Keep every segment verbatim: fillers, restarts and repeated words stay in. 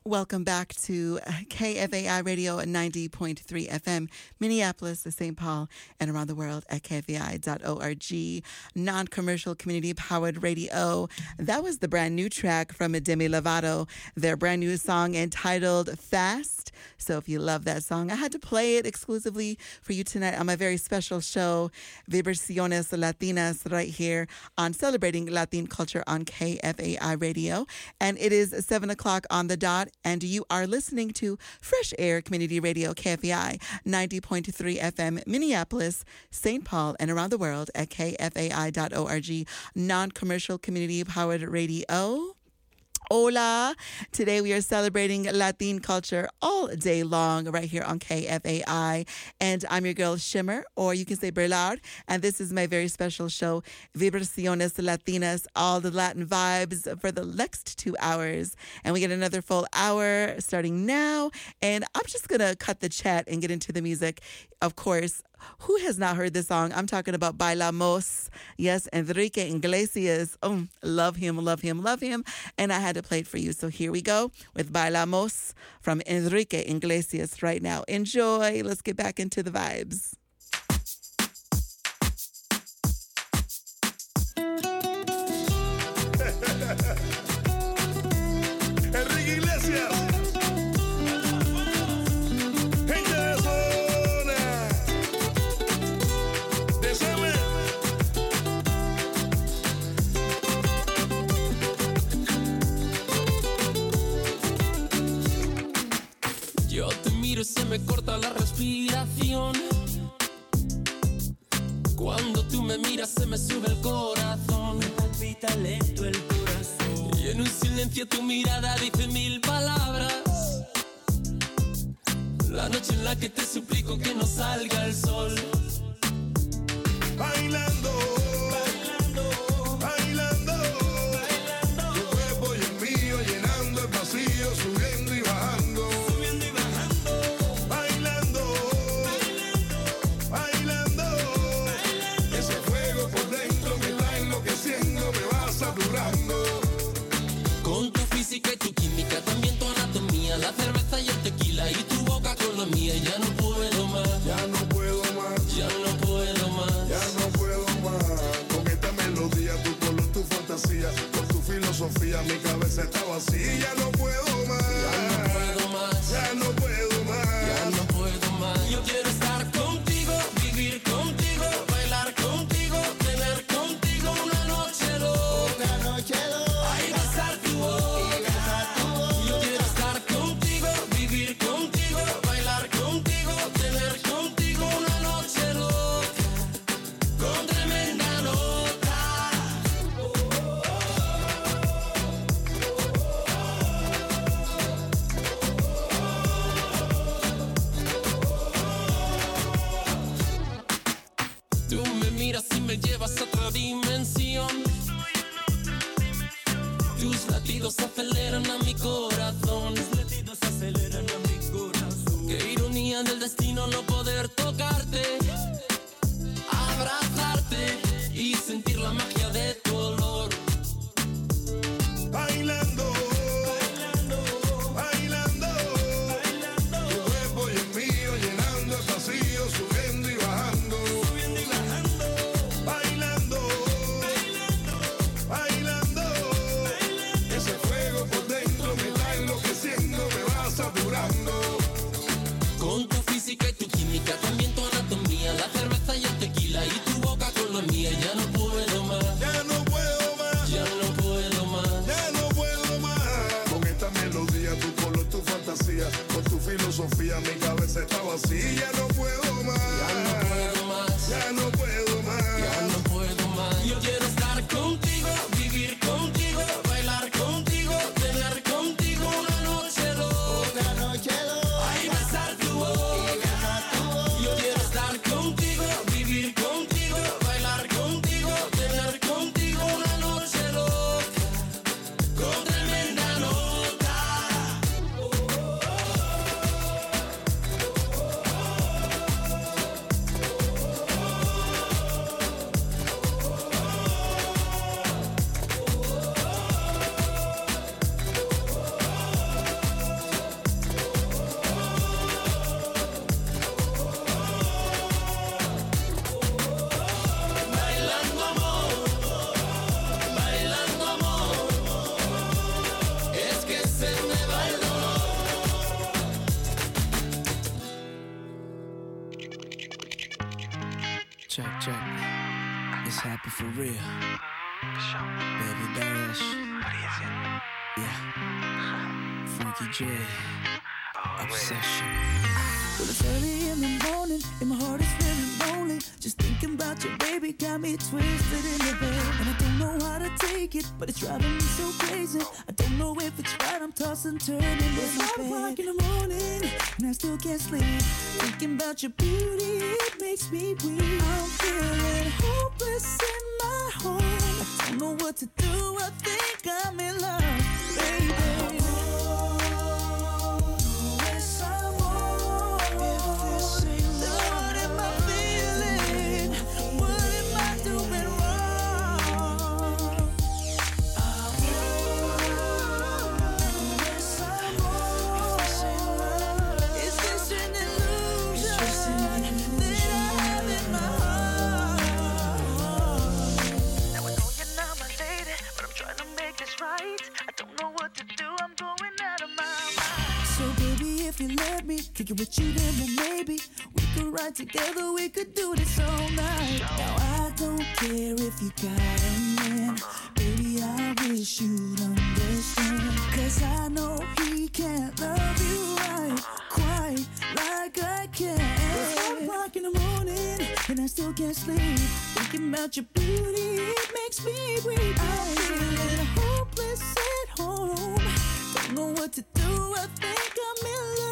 Welcome back to K F A I Radio ninety point three F M, Minneapolis, Saint Paul, and around the world at K F A I dot org. Non-commercial community-powered radio. That was the brand new track from Demi Lovato, their brand new song entitled Fast. So if you love that song, I had to play it exclusively for you tonight on my very special show, Vibraciones Latinas, right here on Celebrating Latin Culture on K F A I Radio. And it is seven o'clock on the dot, and you are listening to Fresh Air Community Radio, K F A I ninety point three F M, Minneapolis, Saint Paul, and around the world at K F A I dot org. Non-commercial community-powered radio. Hola. Today we are celebrating Latin culture all day long right here on K F A I. And I'm your girl Shimmer, or you can say Berlard. And this is my very special show, Vibraciones Latinas, all the Latin vibes for the next two hours. And we get another full hour starting now. And I'm just going to cut the chat and get into the music. Of course, who has not heard this song? I'm talking about Bailamos. Yes, Enrique Iglesias. Oh, love him, love him, love him. And I had to play it for you. So here we go with Bailamos from Enrique Iglesias right now. Enjoy. Let's get back into the vibes. Enrique Iglesias. Se me corta la respiración. Cuando tú me miras se me sube el corazón. Me palpita lento el corazón. Y en un silencio tu mirada dice mil palabras. La noche en la que te suplico que no salga el sol. Bailando, bailando, bailando, bailando. Tu cuerpo y el mío llenando el vacío, subiendo y bajando. Con tu física y tu química, también tu anatomía, la cerveza y el tequila y tu boca con la mía. Ya no puedo más, ya no puedo más, ya no puedo más, ya no puedo más. Con esta melodía, tu color, tu fantasía, con tu filosofía, mi cabeza está vacía. Ya no puedo más, ya no puedo más, ya no puedo más, ya no puedo más. Yo quiero estar contigo, vivir contigo, bailar contigo, tener contigo una noche loca, una noche loca. me llevas a otra dimensión. Tus latidos aceleran a mi corazón. Tus latidos aceleran a mi corazón. Qué ironía del destino no poder tocarte, abrazarte y sentir la magia de tu olor. Bailando, bailando, bailando, bailando. Tu cuerpo y el mío llenando el vacío, subiendo y bajando, subiendo y bajando. Bailando, bailando, bailando, bailando. Ese fuego por dentro me está enloqueciendo, me va saturando. Con tu física y tu química, también tu anatomía, la cerveza y el tequila y tu boca con la mía. Ya no puedo más, ya no puedo más, ya no puedo más, ya no puedo más. Con esta melodía, tu color, tu fantasía, con tu filosofía, mi cabeza está vacía. Ya no puedo más, ya no puedo más, ya no puedo más, ya no puedo más. Yo quiero estar contigo, vivir contigo, bailar contigo, tener contigo una noche loca, una noche loca. ay, besar tu boca. Yo quiero estar contigo, vivir contigo, bailar contigo, tener contigo una noche loca, con tremenda nota. check, check. It's happy for real. Baby Dash. Yeah. Frankie J. Obsession. Well, it's early in the morning and my heart is feeling lonely. Just thinking about your baby got me twisted in the bed. And I don't know how to take it, but it's driving me so crazy. I don't know if it's right, I'm tossing, turning in my bed. It's five o'clock in the morning and I still can't sleep. Thinking about your beauty, it makes me weak. I'm feeling hopeless in my home. I don't know what to do, I think I'm in love, baby. Kick it with you, then well, maybe we could ride together, we could do this all night. Now I don't care if you got a man, baby, I wish you'd understand. Cause I know he can't love you right, quite like I can. It's five o'clock in the morning and I still can't sleep. Thinking about your beauty, it makes me weak. I'm feeling hopeless at home. Don't know what to do, I think I'm in love.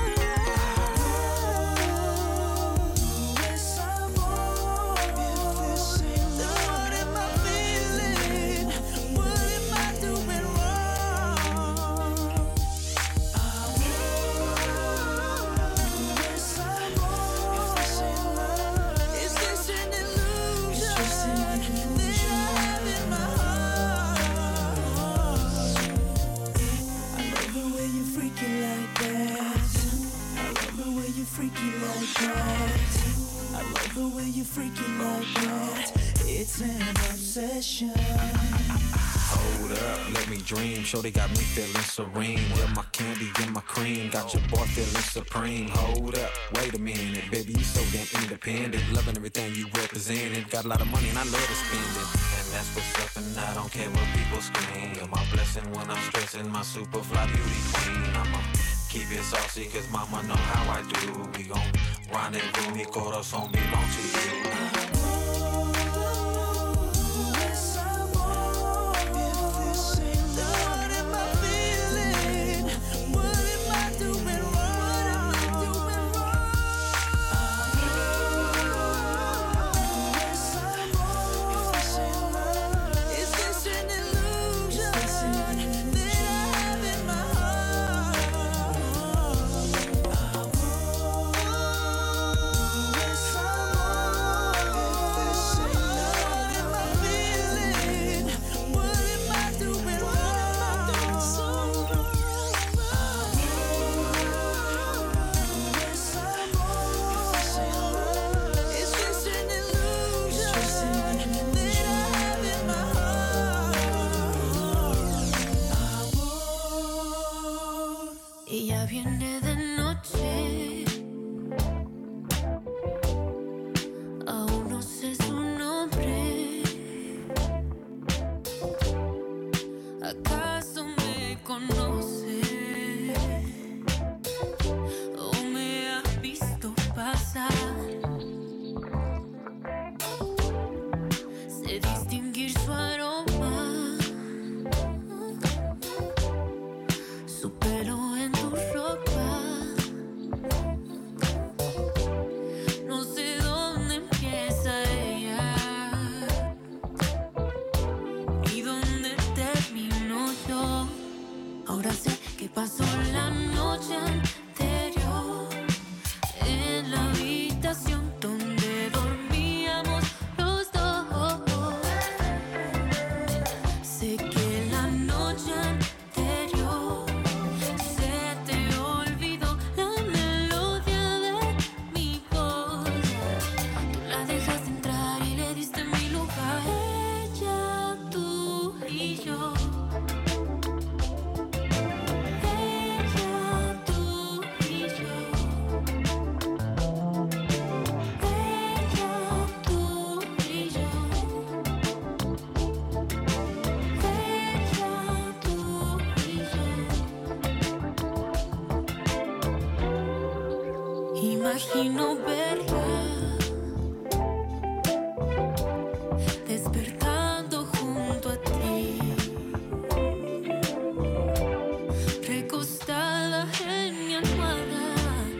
Freaky like that. I love the way you freaky like that. It's an obsession. Hold up, let me dream. Shorty got me feeling serene. Yeah, my candy and my cream. Got your boy feeling supreme. Hold up, wait a minute. Baby, you so damn independent. Loving everything you represented. Got a lot of money and I love to spend it. And that's what's up and I don't care what people scream. You're my blessing when I'm stressing. My super fly beauty queen. I'm a keep it saucy, cause mama know how I do. We gon' rendezvous, mi corazón belong to you. Someone y no verla. Despertando junto a ti, recostada en mi almohada,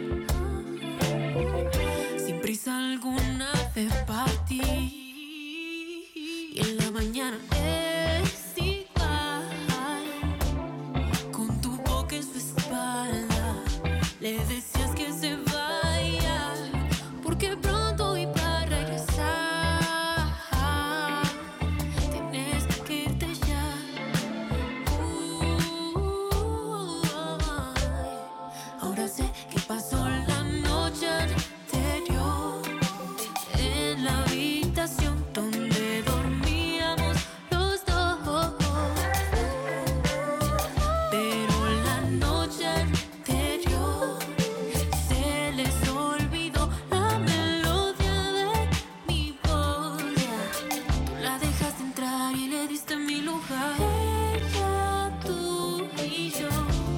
sin prisa alguna de partir. Y en la mañana es igual, con tu boca en su espalda, le decías que se vaya, porque pronto iba a regresar. Tienes que irte ya. Uh, ahora sé que pasó la noche anterior en la habitación donde dormíamos los dos. Pero la noche anterior se les olvidó la melodía de mi voz. Tú la dejaste entrar y le diste mi lugar. Ella, tú y yo.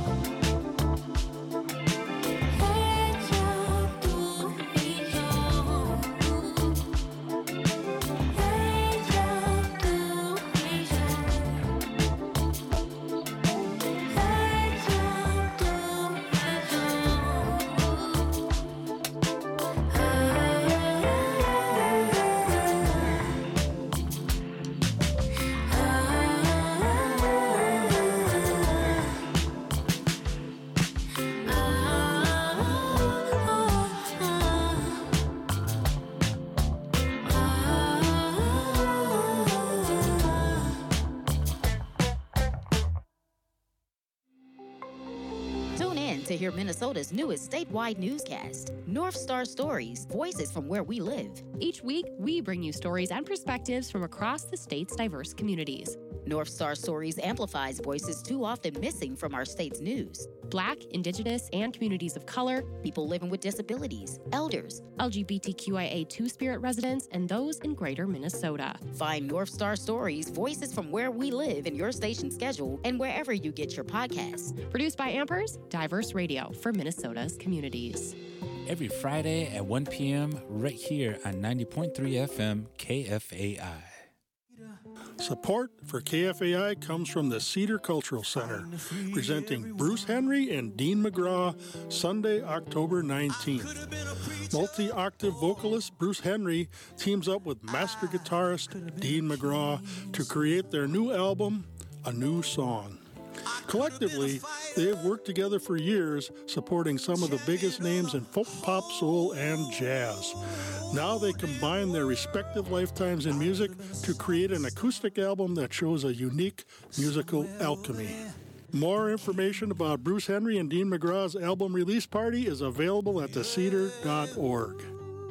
Ella, tú y yo. Ella, tú y yo. Ella, tú Tune in to hear Minnesota's newest statewide newscast, North Star Stories, Voices from Where We Live. Each week, we bring you stories and perspectives from across the state's diverse communities. North Star Stories amplifies voices too often missing from our state's news. Black, Indigenous, and communities of color, People living with disabilities, elders. L G B T Q I A Two-Spirit residents, and those in greater Minnesota. Find North Star Stories, Voices from Where We Live in your station schedule and wherever you get your podcasts. Produced by Ampers, diverse radio for Minnesota's communities. Every Friday at one p.m. right here on ninety point three F M K F A I. Support for K F A I comes from the Cedar Cultural Center, presenting Bruce Henry and Dean McGraw Sunday, October nineteenth. Multi-octave vocalist Bruce Henry teams up with master guitarist Dean McGraw to create their new album, A New Song. Collectively, they have worked together for years, supporting some of the biggest names in folk, pop, soul, and jazz. Now they combine their respective lifetimes in music to create an acoustic album that shows a unique musical alchemy. More information about Bruce Henry and Dean McGraw's album release party is available at the cedar dot org.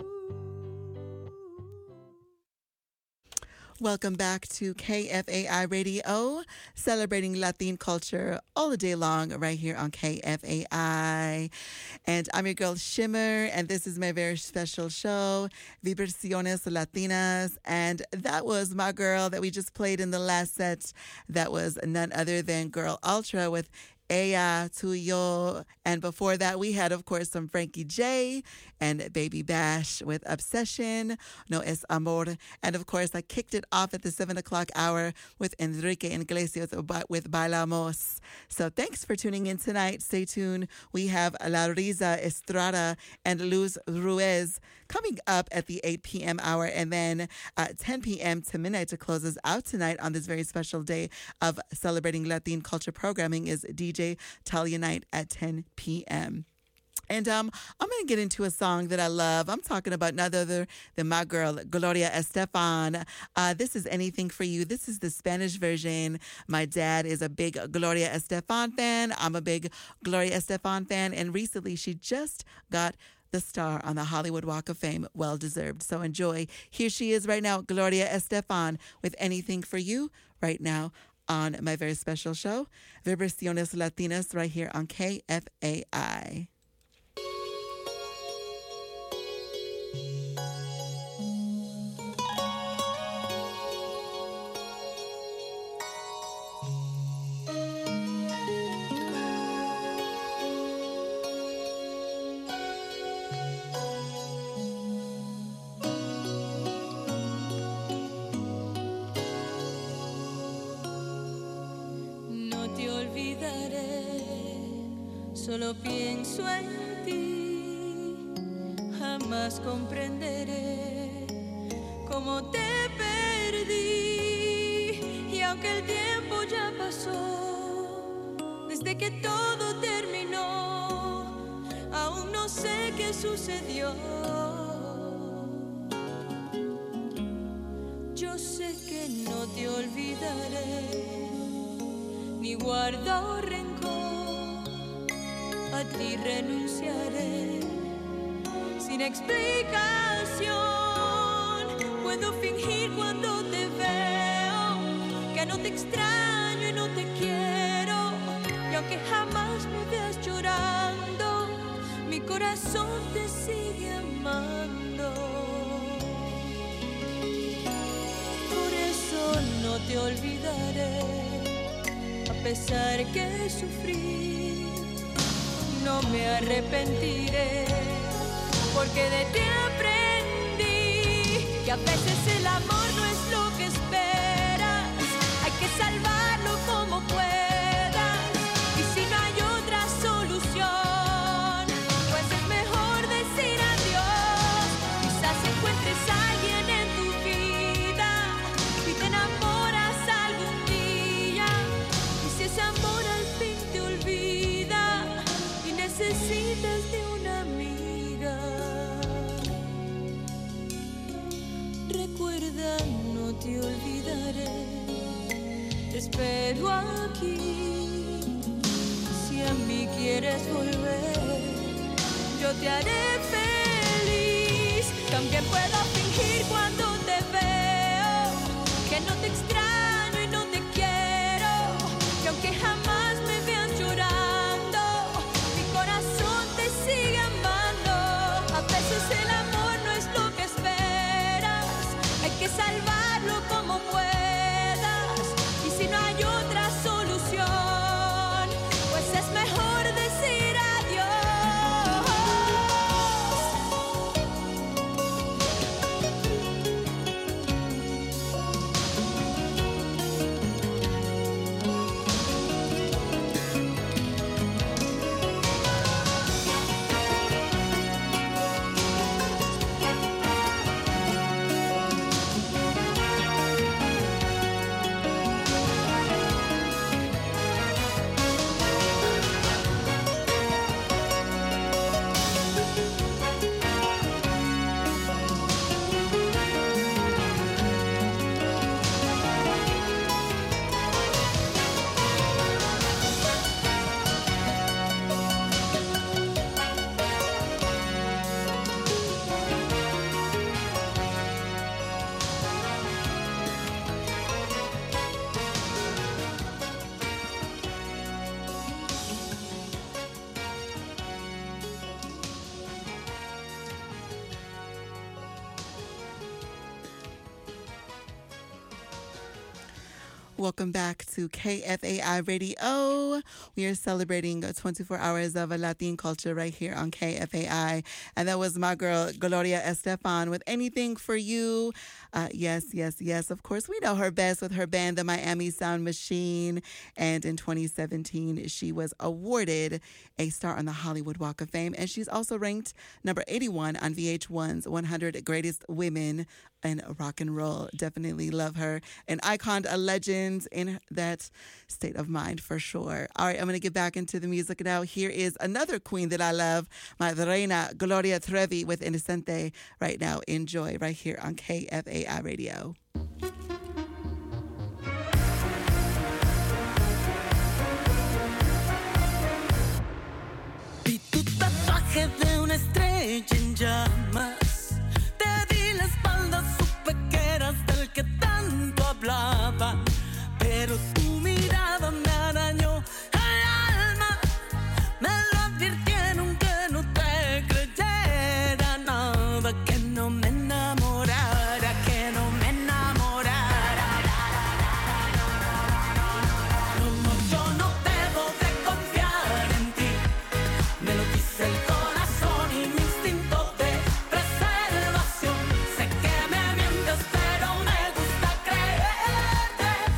Welcome back to K F A I Radio, celebrating Latin culture all the day long right here on K F A I. And I'm your girl Shimmer, and this is my very special show, Vibraciones Latinas. And that was my girl that we just played in the last set. That was none other than Girl Ultra with Ella, Tu Yo. And before that, we had, of course, some Frankie J and Baby Bash with Obsession, No Es Amor. And, of course, I kicked it off at the seven o'clock hour with Enrique Iglesias with Bailamos. So thanks for tuning in tonight. Stay tuned. We have La Risa Estrada and Luz Ruiz coming up at the eight p.m. hour, and then uh, ten p.m. to midnight to close us out tonight on this very special day of celebrating Latin culture programming is D J Talia Night at ten p.m. And um, I'm going to get into a song that I love. I'm talking about none other than my girl, Gloria Estefan. Uh, this is Anything for You. This is the Spanish version. My dad is a big Gloria Estefan fan. I'm a big Gloria Estefan fan. And recently she just got the star on the Hollywood Walk of Fame. Well deserved. So enjoy. Here she is right now, Gloria Estefan with Anything for You right now on my very special show, Vibraciones Latinas, right here on K F A I. Solo pienso en ti, jamás comprenderé cómo te perdí. Y aunque el tiempo ya pasó, desde que todo terminó, aún no sé qué sucedió. Yo sé que no te olvidaré, ni guardo rencor, a ti renunciaré sin explicación. Puedo fingir cuando te veo que no te extraño y no te quiero, y aunque jamás me veas llorando, mi corazón te sigue amando. Por eso no te olvidaré, a pesar que sufrí, no me arrepentiré, porque de ti aprendí que a veces el amor no es lo que esperas, hay que salvarlo como puedas, y si no hay otra solución, pues es mejor decir adiós. Quizás encuentres a alguien en tu vida y te enamoras algún día, y si ese amor al fin te olvida y necesitas de una amiga, recuerda, no te olvidaré, te espero aquí. Si a mí quieres volver, yo te haré feliz. También puedo fingir cuando te veo que no te extraño y no te quiero, que aunque jamás me veas llorando, mi corazón te sigue amando. A veces el amor no es lo que esperas, hay que salvarlo como puedas, y si no hay otra solución, pues es mejor decir adiós. Welcome back to K F A I Radio. We are celebrating twenty-four hours of Latin culture right here on K F A I. And that was my girl, Gloria Estefan, with Anything for You. Uh, yes, yes, yes. Of course, we know her best with her band, the Miami Sound Machine. And in twenty seventeen, she was awarded a star on the Hollywood Walk of Fame. And she's also ranked number eighty-one on V H one's one hundred Greatest Women in Rock and Roll. Definitely love her. An icon, a legend in that state of mind for sure. All right, I'm going to get back into the music now. Here is another queen that I love, my reina Gloria Trevi with Inocente right now. Enjoy right here on K F A I Radio. Vi tu tatuaje de una estrella en llamas. Te di la espalda, supe que eras del que tanto hablaban. Pero tu mirada me arañó el alma. Me lo advirtieron que no te creyera nada, que no me enamorara, que no me enamorara. No, no, yo no debo de confiar en ti. Me lo dice el corazón y mi instinto de preservación. Sé que me mientes, pero me gusta creerte.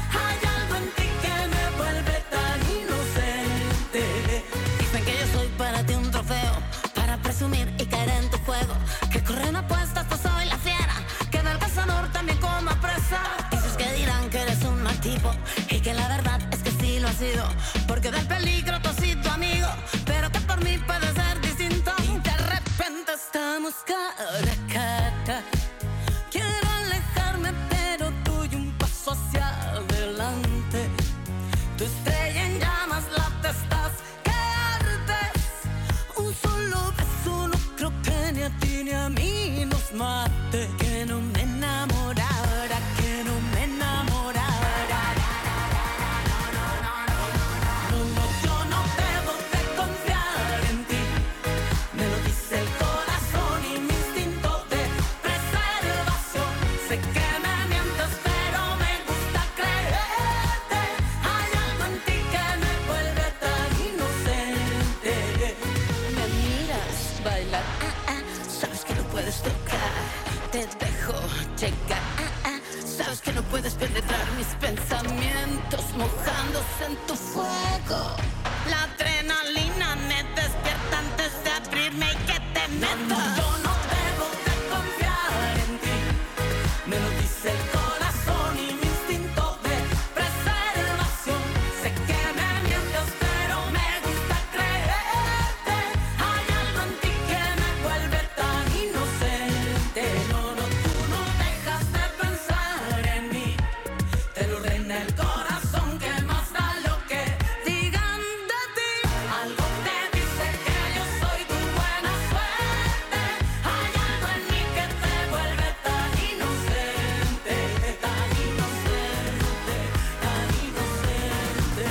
cara a cara. Quiero alejarme, pero doy un paso hacia adelante. Tu estrella en llamas, la estás que ardes. Un solo beso no creo que ni a ti ni a mí nos mate. Que no me enamorara, que no me enamorara. No, no, yo no debo de confiar en ti. Me lo dice el corazón y mi instinto de preservación. Sé que me mientes, pero me gusta creerte. Hay algo en ti que me vuelve tan inocente. Me miras bailar, ah, ah. Sabes que no puedes tocar. Te dejo llegar, ah, ah. Sabes que no puedes penetrar mis pensamientos mojándose en tu fuego. La adrenalina me despierta antes de abrirme y que te meto. Yo no debo de confiar en ti. Me lo dice el corazón y mi instinto de preservación. Sé que me mientes, pero me gusta creerte. Hay algo en ti que me vuelve tan inocente. No, no, tú no dejas de pensar en mí. Te lo ordena el corazón, que más da lo que digan de ti. Algo te dice que yo soy tu buena suerte. Hay algo en mí que te vuelve tan inocente, tan inocente, tan inocente.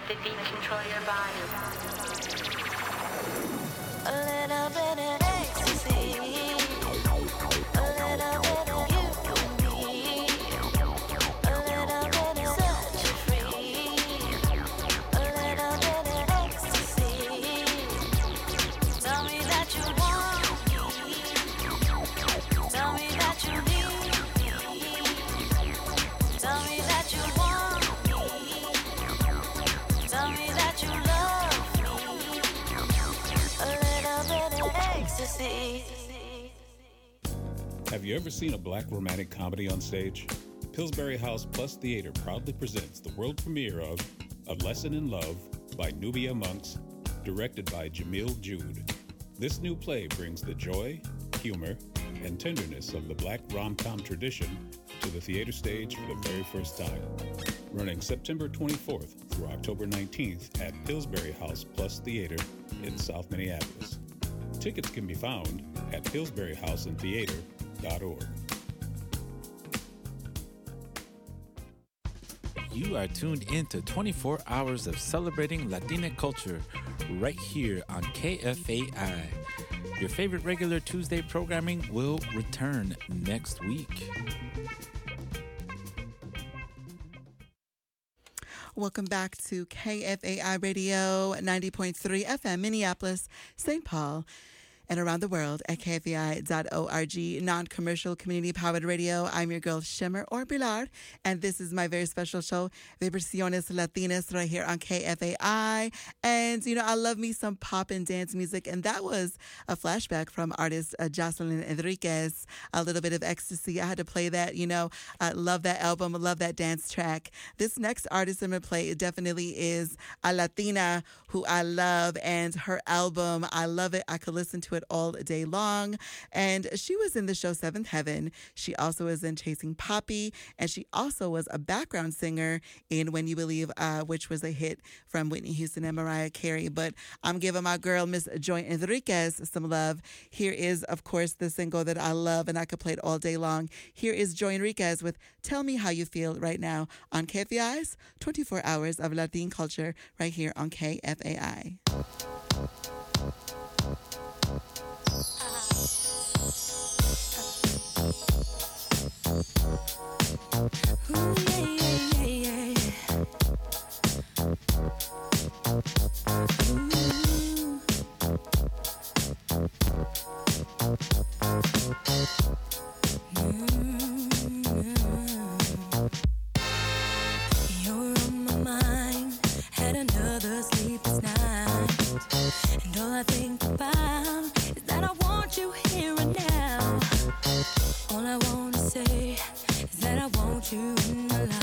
let the beat control your body. A little bit of ecstasy, a little bit of you and me, a little bit of set you free, a little bit of ecstasy. Tell me that you want me, tell me that you need me, tell me that you want me, tell me that you love me, a little bit of ecstasy. Have you ever seen a black romantic comedy on stage? Pillsbury House Plus Theater proudly presents the world premiere of A Lesson in Love by Nubia Monks, directed by Jamil Jude. This new play brings the joy, humor, and tenderness of the black rom-com tradition to the theater stage for the very first time. Running September twenty-fourth through October nineteenth at Pillsbury House Plus Theater in South Minneapolis. Tickets can be found at pillsbury house and theater dot org. You are tuned in to twenty-four hours of celebrating Latina culture right here on K F A I. Your favorite regular Tuesday programming will return next week. Welcome back to K F A I Radio ninety point three F M, Minneapolis, Saint Paul, and around the world at K F A I dot org, non-commercial community-powered radio. I'm your girl, Shimmer or Pilar, and this is my very special show, Vibraciones Latinas, right here on K F A I. And, you know, I love me some pop and dance music, and that was a flashback from artist uh, Jocelyn Enriquez, A Little Bit of Ecstasy. I had to play that, you know. I love that album, love that dance track. This next artist I'm going to play definitely is a Latina who I love, and her album, I love it. I could listen to it all day long. And she was in the show Seventh Heaven. She also was in Chasing Poppy, and she also was a background singer in When You Believe, uh, which was a hit from Whitney Houston and Mariah Carey. But I'm giving my girl, Miss Joy Enriquez, some love. Here is, of course, the single that I love, and I could play it all day long. Here is Joy Enriquez with Tell Me How You Feel right now on K F A I's twenty-four hours of Latin culture right here on K F A I. Ooh, yeah, yeah, yeah, yeah. Ooh. You're on my mind. Had another sleepless night, and all I think about is that I want you here and now. All I wanna say is that I want you in my life.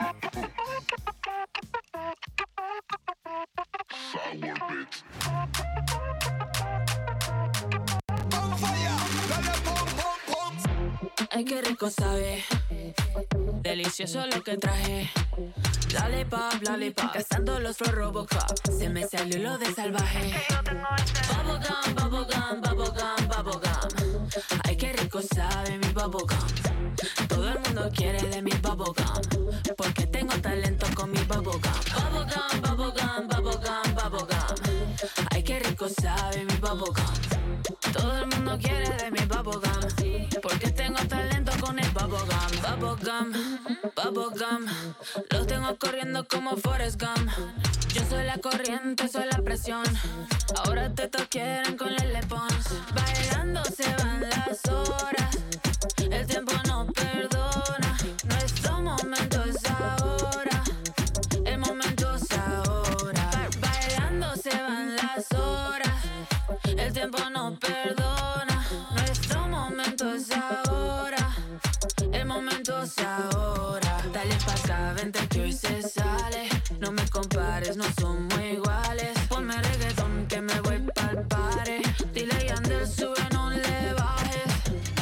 Ay, qué rico sabe, delicioso lo que traje. Lollipop, lollipop, cazando los flow Robocop. Se me salió lo de salvaje. Bubblegum, bubblegum, bubblegum, bubblegum. Ay, qué rico sabe mi bubblegum. Todo el mundo quiere de mi bubblegum, porque tengo talento con mi bubblegum. Bubblegum, bubblegum, bubblegum, bubblegum. Ay, qué rico sabe mi bubblegum. Todo el mundo quiere de mi bubblegum, porque tengo talento con el bubblegum. Bubblegum, bubblegum. Los tengo corriendo como Forrest Gump. Yo soy la corriente, soy la presión. Ahora te quieren con el Lepons. Bailando se van las horas. El tiempo no perdona. Nuestro momento es ahora. El momento es ahora. Ba- bailando se van las horas. El tiempo no perdona. Nuestro momento es ahora. El momento es ahora. Dale pa' acá, vente que hoy se sale. No me compares, no somos iguales. Ponme reggaetón que me voy pa'l party. Dile a Yandel, sube, no le bajes.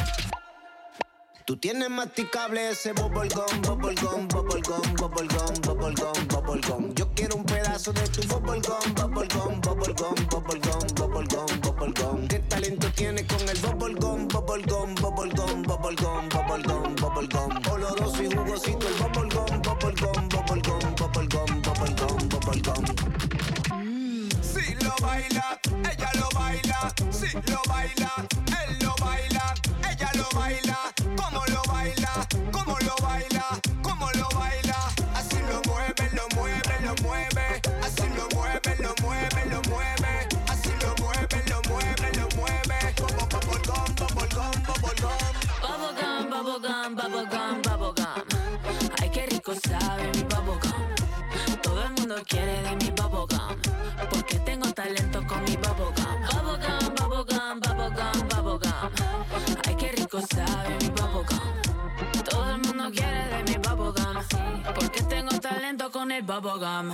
Tú tienes masticable ese bubblegum, bubblegum, bubblegum, bubblegum, bubblegum, bubblegum. Yo quiero un pedazo de tu bubblegum, bubblegum, bubblegum, bubblegum, bubblegum, bubblegum. ¿Qué talento tienes con el bubblegum, bubblegum, bubblegum, bubblegum, bubblegum, bubblegum? Oloroso y jugosito el bubblegum, bubblegum, bubblegum, bubblegum, bubblegum, bubblegum. Si lo baila, ella lo baila. Si lo baila, él lo baila. Ella lo baila. ¿Cómo lo baila? ¿Cómo lo baila? ¿Cómo lo baila? Así lo mueve, lo mueve, lo mueve. Así lo mueve, lo mueve, lo mueve. Así lo mueve, lo mueve, lo mueve. Como bubblegum, bubblegum, bubblegum. Bubblegum, bubblegum, bubblegum, bubblegum. Ay, qué rico sabe mi bubblegum. Todo el mundo quiere de mi bubblegum, porque tengo talento con mi bubblegum. Bubblegum, bubblegum, bubblegum, bubblegum. Ay, qué rico sabe mi bubblegum. Todo el mundo quiere de mi bubblegum, porque tengo talento con el bubblegum.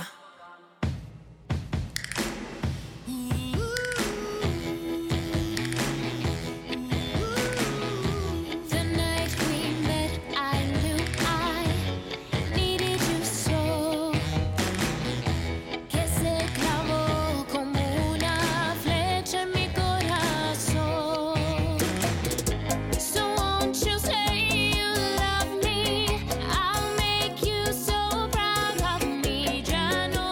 The night we met, I knew I needed you so. Que se clavó como una flecha en mi corazón. So won't you say you love me? I'll make you so proud of me. Ya no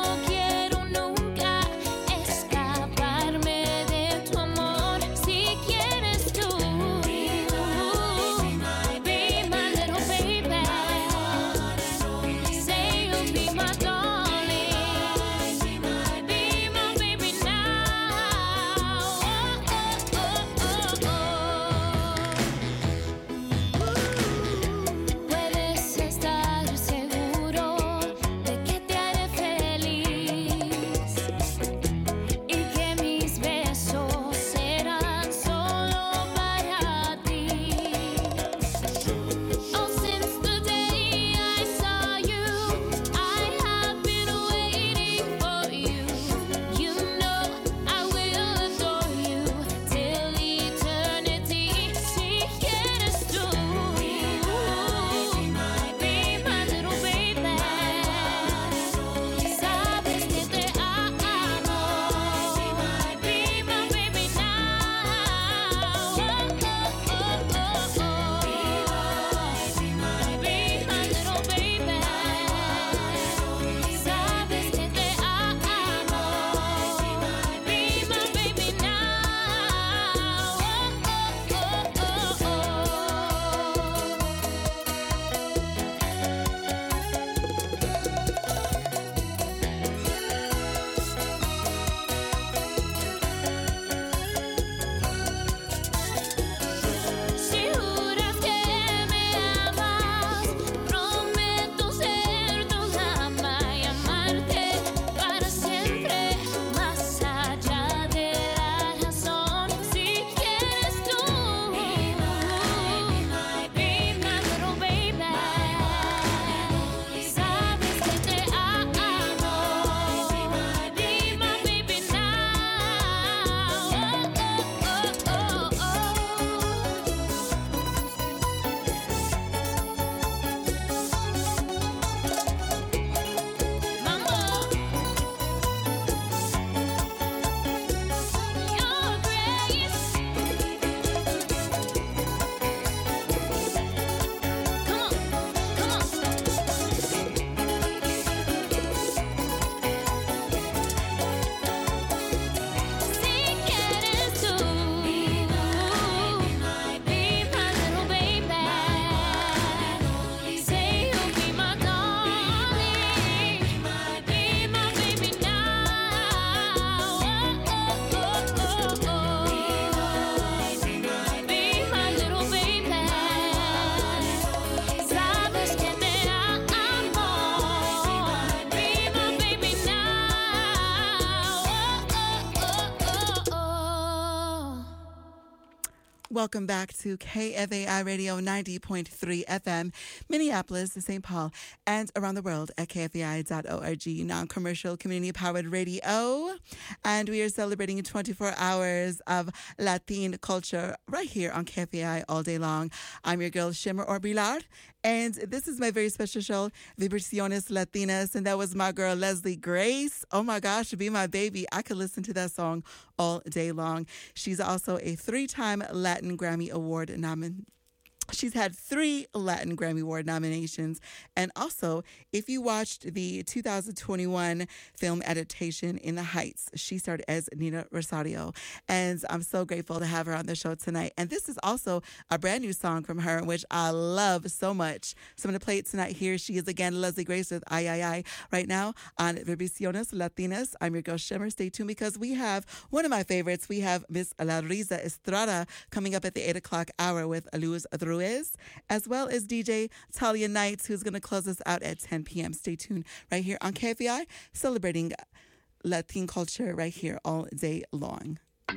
Welcome back to K F A I Radio ninety point three F M, Minneapolis, Saint Paul, and around the world at K F A I dot org, non-commercial community-powered radio. And we are celebrating twenty-four hours of Latin culture right here on K F A I all day long. I'm your girl, Shimmer Orbilar, and this is my very special show, Vibraciones Latinas, and that was my girl, Leslie Grace. Oh my gosh, Be My Baby. I could listen to that song all day long. She's also a three-time Latin Grammy Award nominee. She's had three Latin Grammy Award nominations. And also, if you watched the two thousand twenty-one film adaptation In the Heights, she starred as Nina Rosario. And I'm so grateful to have her on the show tonight. And this is also a brand new song from her, which I love so much. So I'm going to play it tonight. Here she is again, Leslie Grace with Ay Ay Ay, right now on Vibraciones Latinas. I'm your girl Shimmer. Stay tuned because we have one of my favorites. We have Miss La Risa Estrada coming up at the eight o'clock hour with Luz Ruiz, as well as D J Talia Knights, who's going to close us out at ten p.m. Stay tuned right here on K F A I, celebrating Latin culture right here all day long.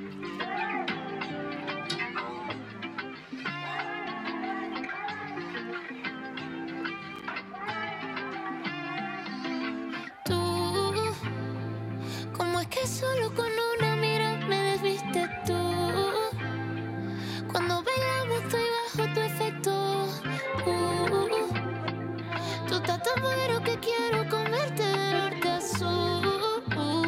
Tú, ¿cómo es que solo con una mirada me desviste tú? Cuando bailamos estoy bajo tu efecto. Uh, tú estás tan bueno que quiero comerte de norte a sur.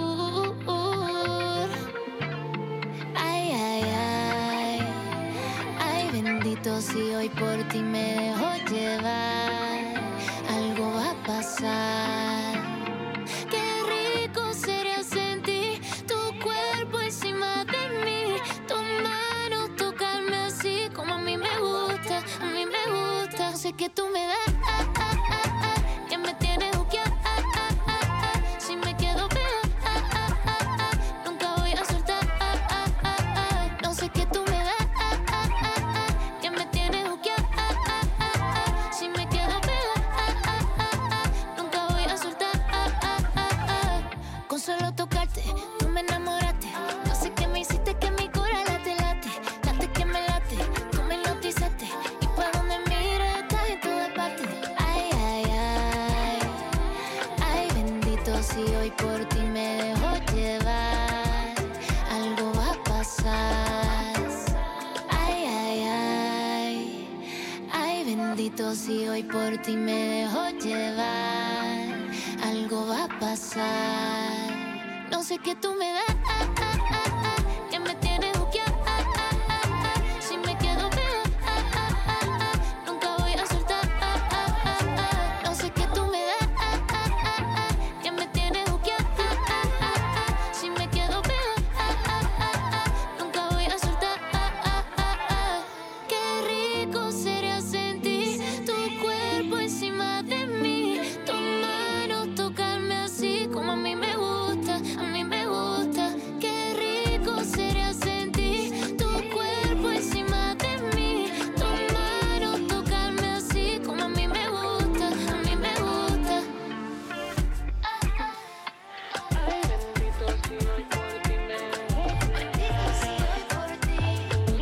Ay, ay, ay. Ay, bendito si hoy por ti me dejo llevar. Algo va a pasar. Qué rico sería sentir tu cuerpo encima de mí. Tu mano tocarme así como a mí me gusta, a mí me gusta. Sé que tú me das, ah, ah, ah, ah, que me tienes juqueada, ah, ah, ah, ah. Si me quedo pegada, ah, ah, ah, ah, nunca voy a soltar, ah, ah, ah, ah. No sé qué tú me das, ah, ah, ah, ah, que me tienes juqueada, ah, ah, ah, ah. Si me quedo pegada, ah, ah, ah, ah, nunca voy a soltar, ah, ah, ah, ah. Con solo tocarte, tú me enamoraste. No sé qué me hiciste que mi corazón late, late, late que me late. Tú me hipnotizaste y por donde mires estás en todas partes. Ay, ay, ay, ay, bendito si hoy por ti me dejo llevar. Algo va a pasar. Ay, ay, ay, ay, bendito si hoy por ti me dejo llevar. Algo va a pasar. No sé qué tú me das, ah, ah, ah, ah, que me tienes juqueada, ah, ah, ah, ah. Si me quedo pegada, ah, ah, ah, ah, nunca voy a soltar, ah, ah, ah, ah. No sé qué tú me das, ah, ah, ah, ah, que me tienes juqueada, ah, ah, ah, ah. Si me quedo pegada, ah, ah, ah, ah, nunca voy a soltar, ah, ah, ah, ah. Qué rico sería sentir tu cuerpo encima de mí. Tu mano tocarme así como a mí me gusta, a mí me gusta. Qué rico sería sentir tu cuerpo encima de mí. Tu mano tocarme así como a mí me gusta, a mí me gusta. Ay, bendito si hoy por ti me dejo. Bendito si hoy por ti me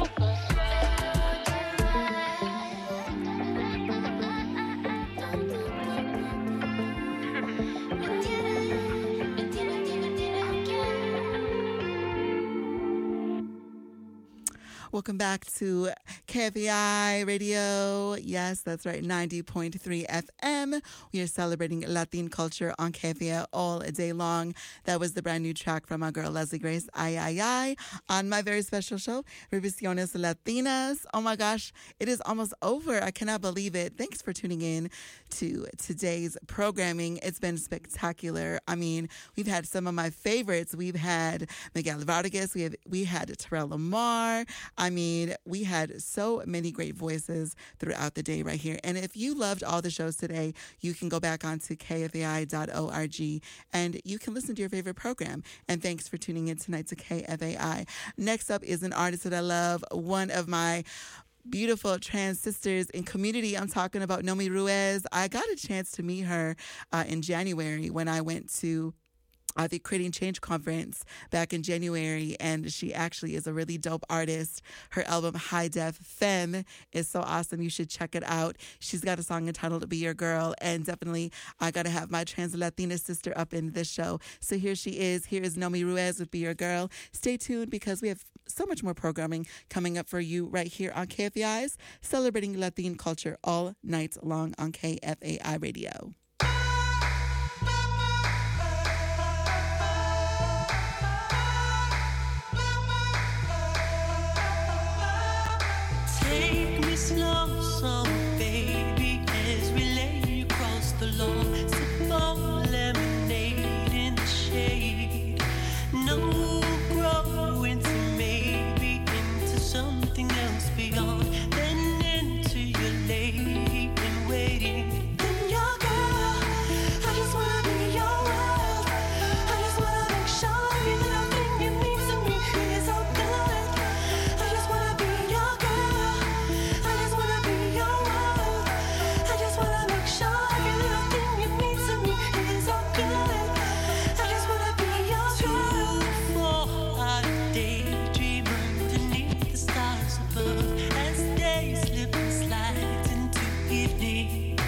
Welcome back to K F A I Radio. Yes, that's right, ninety point three F M. We are celebrating Latin culture on K F A I all day long. That was the brand new track from our girl Leslie Grace, Ay Ay Ay, on my very special show, Vibraciones Latinas. Oh my gosh, it is almost over. I cannot believe it. Thanks for tuning in to today's programming. It's been spectacular. I mean, we've had some of my favorites. We've had Miguel Vargas. We have we had Terrell Lamar. I mean, we had so many great voices throughout the day right here. And if you loved all the shows today, you can go back onto K F A I dot org and you can listen to your favorite program. And thanks for tuning in tonight to K F A I. Next up is an artist that I love, one of my beautiful trans sisters in community. I'm talking about Nomi Ruiz. I got a chance to meet her uh, in January when I went to at the Creating Change conference back in January, and she actually is a really dope artist. Her album High Def Femme is so awesome. You should check it out. She's got a song entitled Be Your Girl, and definitely I got to have my trans Latina sister up in this show. So here she is. Here is Nomi Ruiz with Be Your Girl. Stay tuned because we have so much more programming coming up for you right here on K F A I's Celebrating Latin Culture all night long on K F A I Radio. Take me slow, so baby, as we lay across the lawn, sip on lemonade in the shade. No, grow into maybe into something else beyond, then into your lady in waiting. Then your girl, I just wanna be your world. I just wanna make sure every little thing you mean to me is so good. I just wanna be your girl. I just wanna be your world. I just wanna make sure every little thing you mean to me is so good. I just wanna be your girl. For I daydream underneath the stars above as day slips and slides into evening.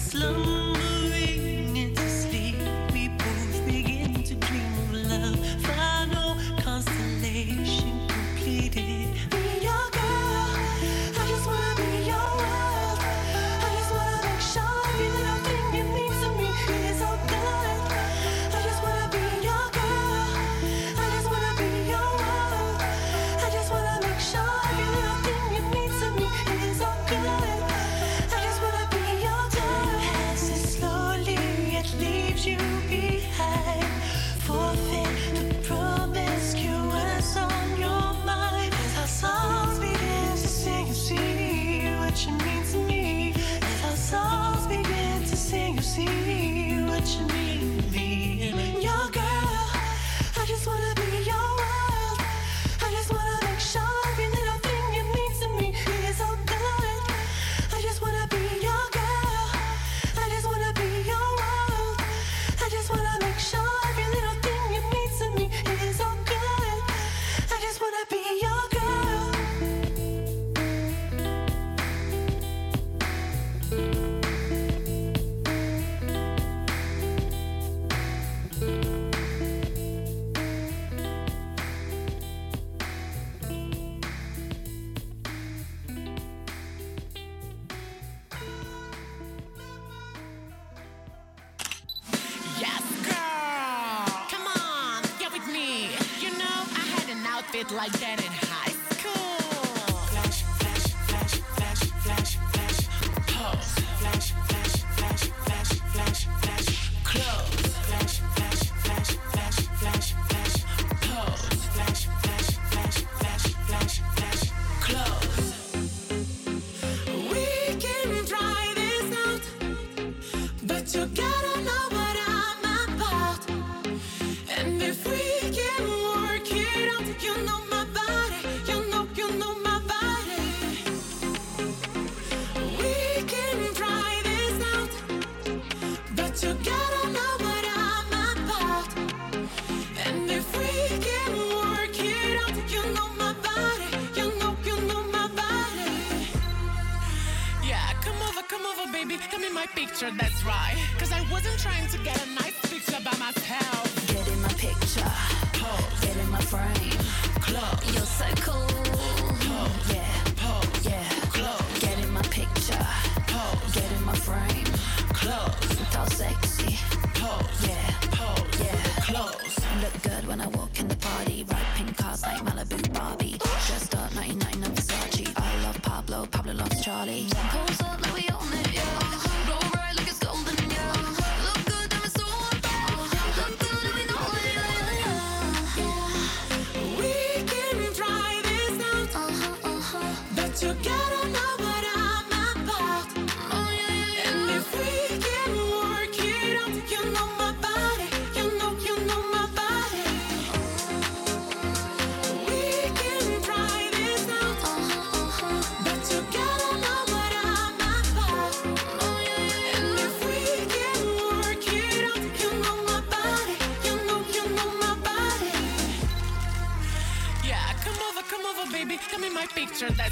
Slumbering into sleep, we both begin to dream of love. Final constellation completed. Be your girl. I just wanna be your world. I just wanna make sure every little thing you mean to me is so good. I just wanna be your girl. I just wanna be your world. I just wanna make sure every little thing you mean to me is so good. I just wanna be your girl. Passes slowly, it leaves you behind. Forfeit the promiscuous on your mind. As our songs begin to sing, you see what you mean to me. As our songs begin to sing, you see what you mean to me. Your girl, I just wanna be your world. I just wanna make sure every little thing you mean to me is so good. I just wanna be your girl. I just wanna be your world. I just wanna make sure every little thing you mean to me is so good. I just wanna be your girl. Yes, girl. Come on, get with me. You know, I had an outfit like that in high school. Flash, flash, flash, flash, flash, flash. Pose. Flash, flash, flash, flash, flash, flash. Clothes. Flash, flash, flash, flash, flash, flash. Pose. Flash, flash, flash, flash, flash, flash. Clothes. We can try this out, but you gotta know what I'm about. And if we can work it out, you know my body, you know, you know my body. We can try this out, but you gotta know what I'm about. And if we can work it out, you know my body, you know, you know my body. Yeah, come over, come over, baby. Come in my picture, that's right. Cause I wasn't trying to get a nice picture by myself. Get in my picture. Pose. Get in my frame. Close. You're so cool. Pose. Yeah. Pose. Yeah. Close. Get in my picture. Pose. Get in my frame. Close. So sexy. Pose. Yeah. Pose. Yeah. Close. Look good when I walk in the party. Ride pink cars like Malibu Barbie. Dressed up ninety-nine and Versace. I love Pablo. Pablo loves Charlie. Pulls up like we own it, yeah. Roll right like it's golden, yeah. Look good, I'm so bad. Look good, and we know it, yeah, yeah, yeah. We can try this out,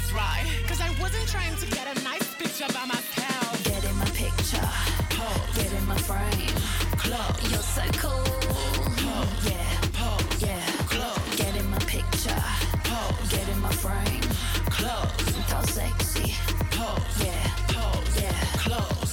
That's right, cause I wasn't trying to get a nice picture by myself. Get in my picture, Pose. get in my frame. Close. You're so cool. Pose. Yeah, Pose. yeah. Close. Get in my picture, Pose. get in my frame. Close. So sexy. Pose. Yeah, Pose. yeah. Close.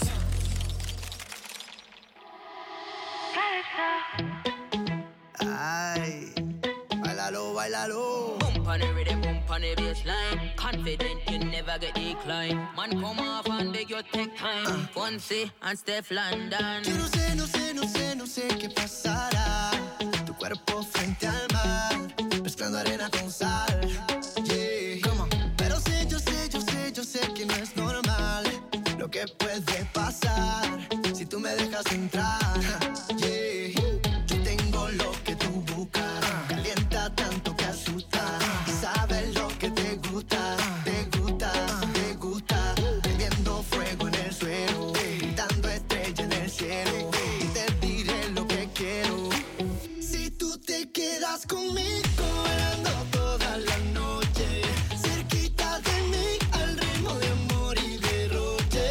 Ay, bailalo, bailalo. Bump on the rhythm, bump on the bassline. Confident you never get decline. Man come off and beg you take time. Fonse and Steph London. Yo no sé, no sé, no sé, no sé qué pasará. Tu cuerpo frente al mar, mezclando arena con sal. Yeah. Pero sé, yo sé, yo sé, yo sé que no es normal lo que puede pasar si tú me dejas entrar. Yeah. Yo tengo lo que tú buscas, calienta tanto que asusta. Sabes lo que te gusta, te gusta, te gusta. Prendiendo fuego en el suelo, gritando estrella en el cielo. Y te diré lo que quiero. Si tú te quedas conmigo, bailando toda la noche, cerquita de mí, al ritmo de amor y derroche.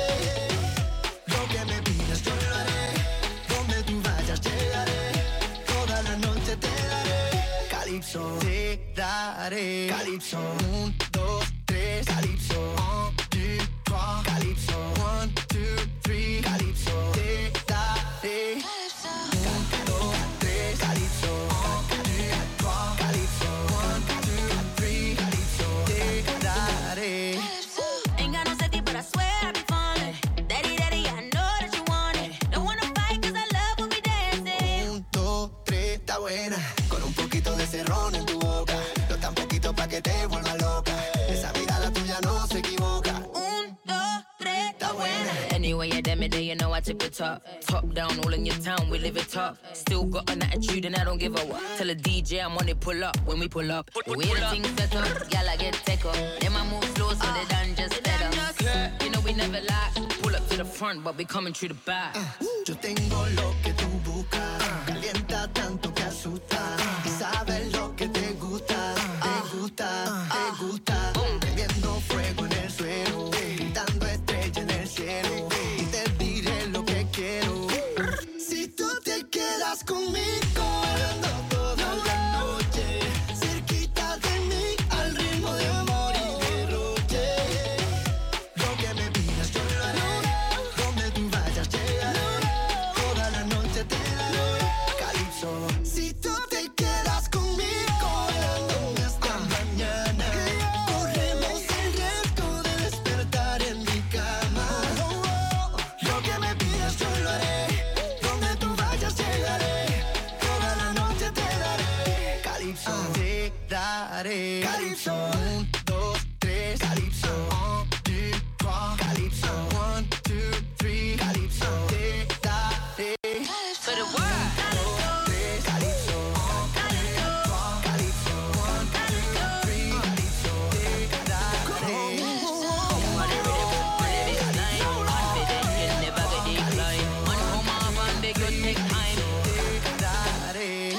Lo que me pidas yo lo haré, donde tú vayas llegaré, toda la noche te daré. Calypso, te daré. Calypso, un, dos, tres. Calypso, un, two, trois. Calypso, one, two, three. Calypso, te daré. Un, dos, tres. Calypso, un, two, trois. Calypso, one, two, three. Calypso, te daré. Ain't got no safety, but I swear I be falling. Daddy, daddy, I know that you want it. Don't wanna fight, cause I love when we dancing. Un, dos, tres, está buena. Con un poquito de cerrón en tu boca. No tan poquito pa' que te vuelva loca. Esa mirada tuya no se equivoca. Un, dos, tres, Está buena. Anyway, you damn it, then you know I tip it top. Top down, all in your town, we live it top. Still got an attitude and I don't give a what. Tell a D J I'm on it, pull up when we pull up. The way the things set up, y'all I get take up. Then I move slow so they done just better. You know we never lie. Pull up to the front, but we coming through the back. Yo tengo lo que tú buscas, calienta tanto que asusta. Y sabes lo que te gusta, te gusta, te gusta. Prendiendo fuego en el suelo, gritando estrella en el cielo. Y te diré lo que quiero. Si tú te quedas conmigo, bailando toda la noche, cerquita de mí, al ritmo de amor y derroche. Lo que me pidas yo lo haré, donde tú vayas llegaré, toda la noche te daré. Calypso, si tú te quedas conmigo, bailando hasta mañana, corremos el riesgo de despertar en mi cama. Lo que me pidas yo lo haré, donde tú vayas llegaré, toda la noche te daré. Calypso, te daré. Calypso, un, dos, tres. Calypso, un, two, trois. Calypso, one, two, three. Calypso, te daré. For the world. Tres. Calypso, un, two, trois. Calypso, one, two, three. Calypso, te daré. Bump on the rhythm, bump on the bassline. Confident you never get decline. Man come off and beg you take time. Te daré.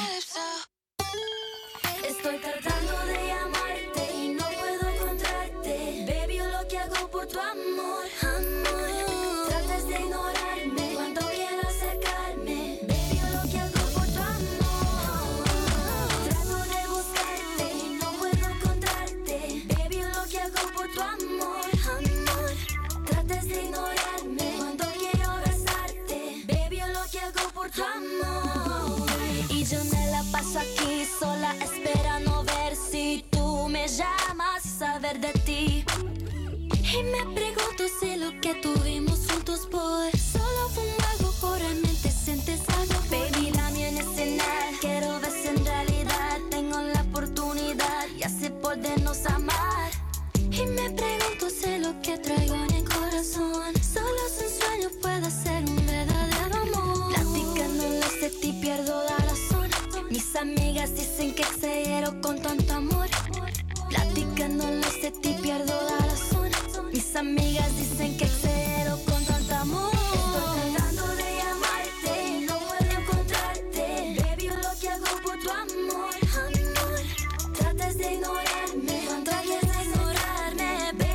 Estoy tratando de llamarte y no puedo encontrarte. Baby, yo lo que hago por tu amor, amor. Tratas de ignorarme cuando quiero acercarme. Baby, yo lo que hago por tu amor. Trato de buscarte y no puedo encontrarte. Baby, yo lo que hago por tu amor, amor. Tratas de ignorarme cuando quiero abrazarte. Baby, yo lo que hago por tu amor. Y yo me la paso aquí sola esperando ver si tú me llamas y saber de ti. Y me pregunto si lo que tuvimos juntos por solo fue un juego o realmente sientes algo. Baby, dame una señal, quiero ver si en realidad tengo la oportunidad y así podernos amar. Y me pregunto si lo que traigo en el corazón solo es un sueño, puede ser un verdadero amor. Platicándoles de ti pierdo la razón. Mis amigas dicen que exagero con tanto amor. Platicándoles de ti pierdo la razón. Mis amigas dicen que exagero con tanto amor. Estoy tratando de llamarte y no puedo encontrarte. Baby, yo lo que hago por tu amor, amor. Tratas de ignorarme, tratas de ignorarme.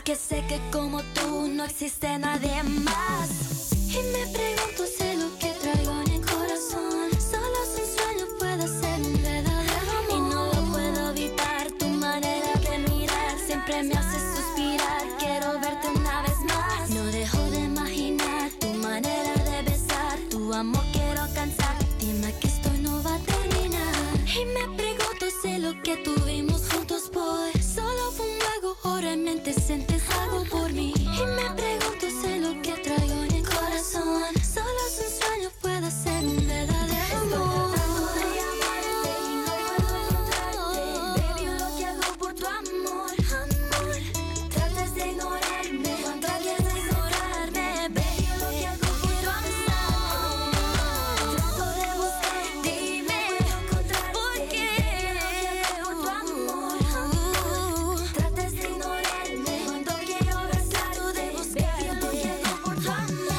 porque sé que como tú no existe nadie más. Y me pregunto si lo que traigo en el corazón solo es un sueño, puede ser un verdadero amor. Y no lo puedo evitar, tu manera de mirar siempre me hace suspirar. Quiero verte una vez más, no dejo de imaginar tu manera de besar, tu amor quiero alcanzar. Dime que esto no va a terminar. Y me pregunto si lo que tuvimos juntos, boy, solo fue un juego o realmente sientes algo por mí. Y me pregunto si lo que traigo en el corazón solo es un sueño, puede ser un verdadero amor. Estoy tratando de amarte y no puedo encontrarte. Baby, yo lo que hago por tu amor, amor. Tratas de ignorarme, tratas de ignorarme. Baby, yo lo que hago por tu amor. Trato de buscar, dime, ¿por qué? Por tu amor, amor. Tratas de ignorarme cuando quiero abrazar, tú de buscar. Baby, yo lo que hago por tu amor, tu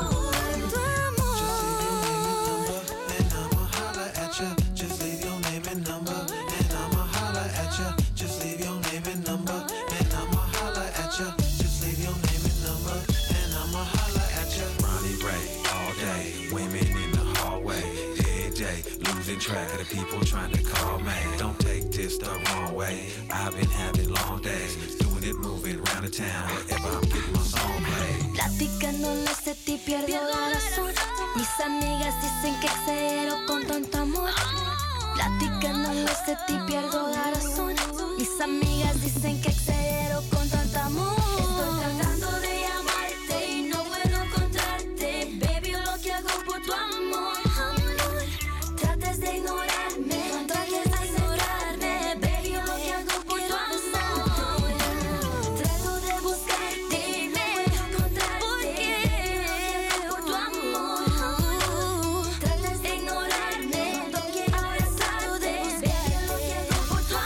And I'ma holla at ya. Just leave your name and number. And I'ma holla at ya. Just leave your name and number. And I'ma holla at ya. Just leave your name and number. And I'ma holla at ya. Ronnie Ray, all day. Women in the hallway. Every day. Losing track of the people trying to call me. Don't take this the wrong way. I've been having long days. Doing it, moving around the town. Wherever I'm getting my song played. Platicándolo de ti pierdo la razón. Mis amigas dicen que exagero con tanto amor. Platicándolo de ti pierdo la razón. Mis amigas dicen que exagero con tanto amor. Estoy tratando de amarte y no puedo encontrarte. Baby, yo lo que hago por tu amor, amor. Tratas de ignorarme, tratas de ignorarme. Baby, yo lo que hago por tu amor. Trato de buscar, dime, ¿por qué? Por tu amor, amor. Tratas de ignorarme, no quiero abrazarte. Baby, yo lo que hago por tu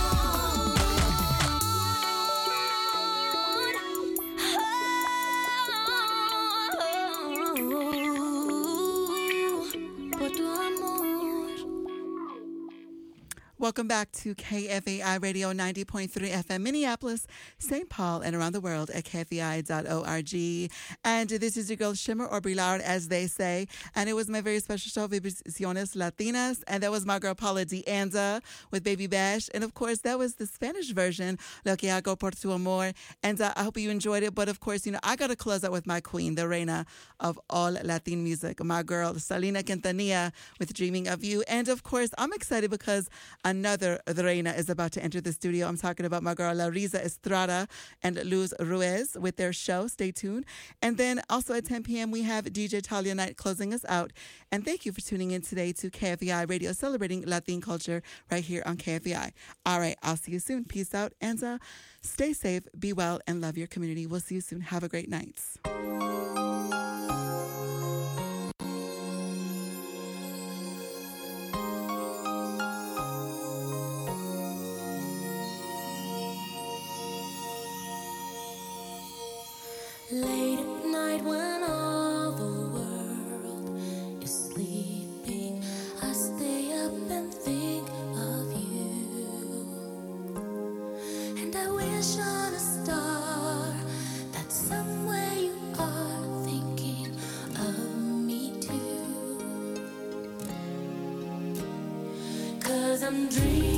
amor. Por tu amor. Welcome back to K F A I Radio ninety point three F M, Minneapolis, Saint Paul, and around the world at K F A I dot org. And this is your girl Shimmer, or Brilard, as they say. And it was my very special show, Vibraciones Latinas. And that was my girl Paula D'Anda with Baby Bash. And of course, that was the Spanish version, Lo que hago por tu amor. And uh, I hope you enjoyed it. But of course, you know, I got to close out with my queen, the reina of all Latin music, my girl Selena Quintanilla with Dreaming of You. And of course, I'm excited because another reina is about to enter the studio. I'm talking about my girl Larisa Estrada and Luz Ruiz with their show. Stay tuned. And then also at ten p.m. we have D J Talia Knight closing us out. And thank you for tuning in today to K F A I Radio, celebrating Latin culture right here on K F A I. All right, I'll see you soon. Peace out. And uh, stay safe, be well, and love your community. We'll see you soon. Have a great night. Late at night when all the world is sleeping, I stay up and think of you. And I wish on a star that somewhere you are thinking of me too. 'Cause I'm dreaming